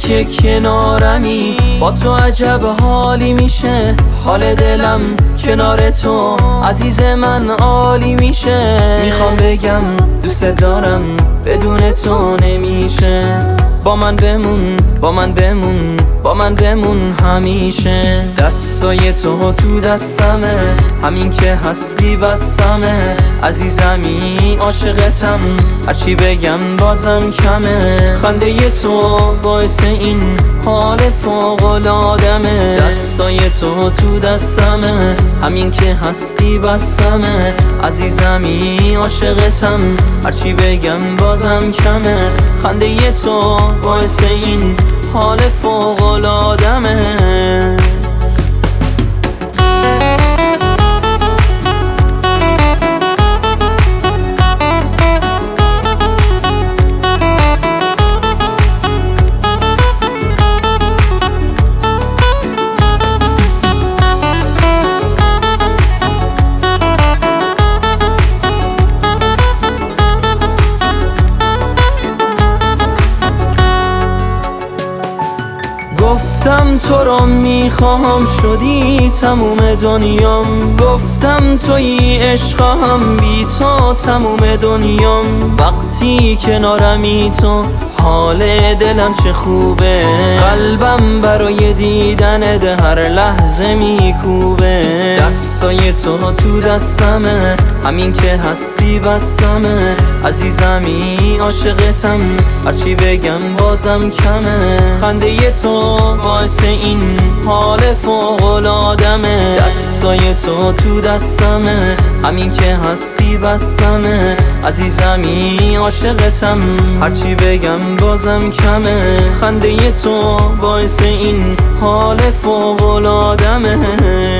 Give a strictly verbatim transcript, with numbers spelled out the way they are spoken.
که کنارمی، با تو عجب حالی میشه. حال دلم کنار تو عزیز من عالی میشه. میخوام بگم دوست دارم بدون تو نمیشه. با من بمون، با من بمون، با من بمون همیشه. دستای تو تو دستمه، همین که هستی بسمه. عزیزمی عاشقتم، هرچی بگم بازم کمه. خنده تو باعث این حال فوق‌العاده‌مه. دستای تو تو دستمه، همین که هستی بسمه. عزیزمی عاشقتم، هرچی بگم بازم کمه. خنده تو باعث این حال فوق‌العاده‌مه. گفتم تو رو میخوام، شدی تموم دنیام. گفتم توی عشقم، بی تو تموم دنیام. وقتی کنارمی تو حال دلم چه خوبه. قلبم برای دیدنت هر لحظه میکوبه. دستای تو تو دستمه، همین که هستی بسمه. عزیزمی عاشقتم، هرچی بگم بازم کمه. خنده تو باعث این حال فوق‌العاده‌مه. دستای تو تو دستمه، همین که هستی بسمه. عزیزمی عاشقتم، هرچی بگم بازم کمه. خنده تو باعث این حال فوق‌العاده‌مه.